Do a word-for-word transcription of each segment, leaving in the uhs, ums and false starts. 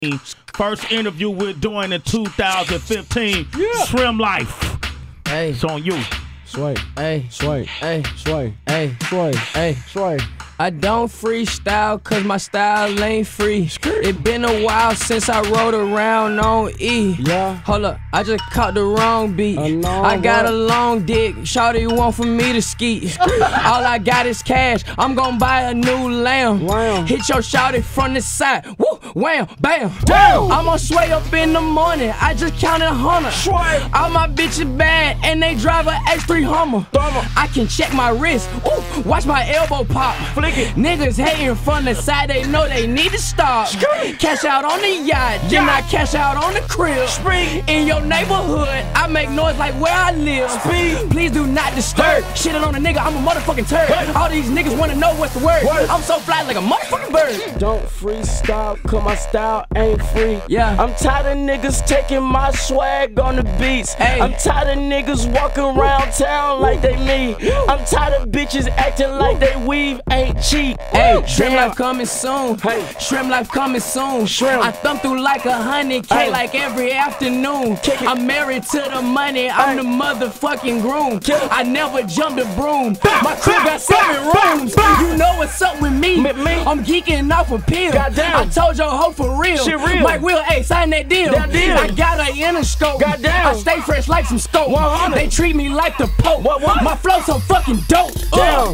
First interview we're doing in two thousand fifteen. Yeah. Trim Life. Hey. It's on you. Sway. Hey. Sway. Hey. Sway. Hey. Sway. Hey. Sway. I don't freestyle cause my style ain't free. It been a while since I rode around on E. Yeah. Hold up, I just caught the wrong beat. I know I got what? a long dick, shawty want for me to ski. All I got is cash, I'm gon' buy a new lamb. Lamb. Hit your shawty from the side, woo, wham, bam. Damn. I'm on Sway up in the morning, I just counted a hundred. Sway. All my bitches bad and they drive a X three Hummer. Hummer. I can check my wrist, ooh, watch my elbow pop. Flick it. Niggas hating from the side, they know they need to stop. Cash out on the yacht, then I cash out on the crib. Spring. In your neighborhood, I make noise like where I live. Speed. Please do not disturb. Shitting on a nigga, I'm a motherfucking turd. All these niggas wanna know what's the word. Word. I'm so fly like a motherfucking bird. Don't freestyle, cause my style ain't free. Yeah. I'm tired of niggas taking my swag on the beats. Hey. I'm tired of niggas walking around town like they me. I'm tired of bitches acting like they weave ain't cheap. Hey, Shrimp Damn. Life coming soon. Hey. Shrimp Life coming soon. Shrimp. I thumb through like a hundred K Hey. like every afternoon. Kick it. I'm married to the money, I'm Hey. the motherfucking groom. Kick it. I never jumped a broom. Bow, My crib bow, got seven bow, rooms. bow. You know what's up with me. Me- me. I'm geeking off a pill. Goddamn. I told your hoe for real. Shit real. Mike Will, hey, sign that deal. That deal. I got a inner scope. Goddamn. I stay fresh like some scope. one hundred. They treat me like the Pope. What, what? My flow so fucking dope. Damn. Uh.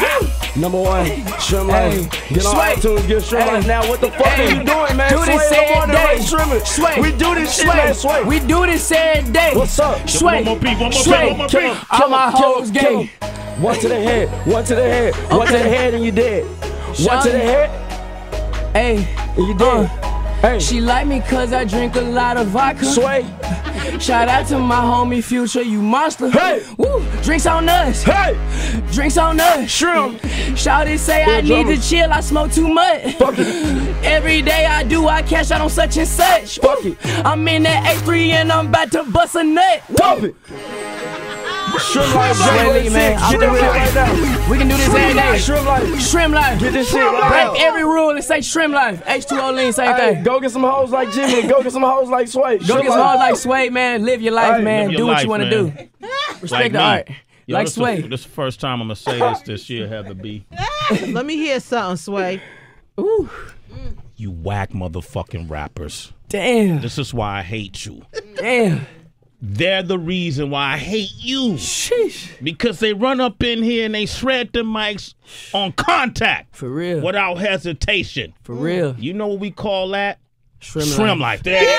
Number one, Shrimp Life. Hey. Get on Sway. iTunes, get Shrimp Hey. Life now. What the fuck Hey. are you doing, man? Do Sway this in the every morning, day. right? Shrimp. Sway. We do this shit, Sway. man. Sway. We do this every day. What's up? Sway. One more beat, one more beat, Sway. one more Kill beat. him, All kill my him, kill hoes him, kill gay. him. One to the head, one to the head, one to Okay. the head, and you dead. One to the Shawty. head, Hey, and you dead. Hey, she like me cause I drink a lot of vodka. Sway. Shout out to my homie Future, you monster. Hey. Woo, drinks on us. Hey, Drinks on us. Shrimp. Shawty say I Yeah, need drummer. to chill, I smoke too much. Fuck it. Every day I do, I cash out on such and such. Fuck it. I'm in that X three and I'm about to bust a nut. Pump it. Shrimp Life, Sway January Lee, man. sixth. Get I'm this shit right now. We can do this every day. Shrimp Life. Shrimp Life. Get this shit right Break now. every rule and say Shrimp Life. H two O lean, same Hey, thing. go get some hoes like Jimmy. Go get some hoes like Sway. Go Shrimp get some Life. hoes like Sway, man. Live your life, Hey, man. live your Do what life, you want to man. do. Respect Like the me. art. Yo, Like this Sway. The, this is the first time I'm gonna say this this year, Heather B. Let me hear something, Sway. Ooh. You whack motherfucking rappers. Damn. This is why I hate you. Damn. They're the reason why I hate you. Sheesh. Because they run up in here and they shred the mics on contact. For real. Without hesitation. For real. You know what we call that? Shrimp Shrimp Life. Life. There